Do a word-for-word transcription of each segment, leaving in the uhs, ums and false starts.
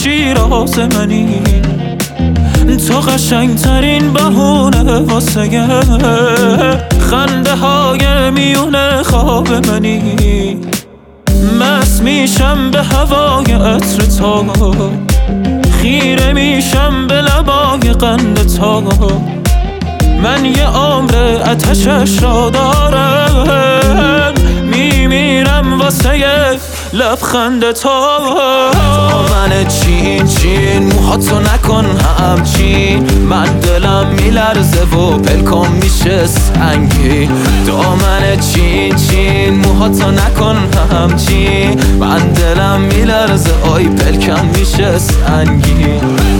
شیراز منی، تو قشنگترین بهونه واسه خنده های میونه خواب منی. مست میشم به هوای عطر تا، خیره میشم به لبای قند تا. من یه عمر آتشش را دارم، میمیرم واسه لبخند تا. دامن چین چین موهاتو نکن همچین، من دلم میلرزه و پلکام میشه سنگین. دامن چین چین موهاتو نکن همچین، من دلم میلرزه آی پلکم میشه سنگین.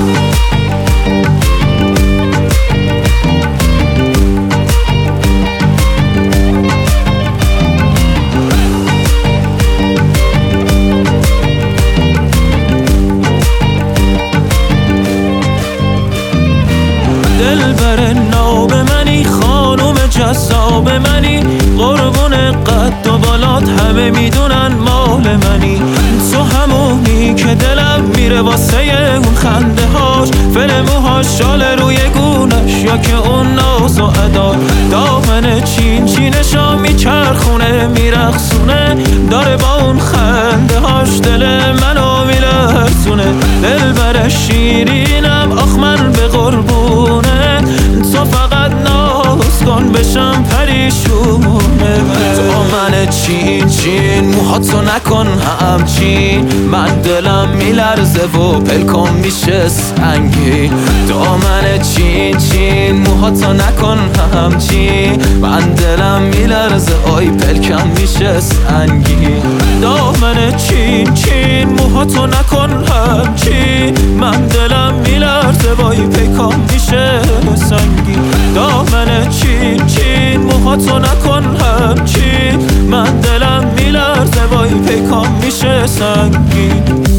دلبر ناب منی، خانوم جذاب منی، قربون قد و بالات همه میدونن مال منی. تو همونی که دلم میره واسه اون خنده هاش، فر موهاش، شال روی گونش، یا که اون ناز و ادا. دامن چین چینشا میچرخونه میرقصونه، داره با اون خنده هاش دل منو میلرزونه. دلبر شیرینم آخ من به قربونه، تو فقط ناز کن بشم پریشونه. دامن چین چین موهاتو نکن همچین، من دلم میلرزه و پلکام میشه سنگین. دامن چین چین موهاتو نکن همچین، من دلم میلرزه آی پلکم میشه سنگین. دامن چین چین موهاتو نکن همچین، من دلم میلرزه وای پلکام میشه سنگین. دامن چین چین موهاتو نکن همچین، من دلم میلرزه وای پلکام میشه سنگین.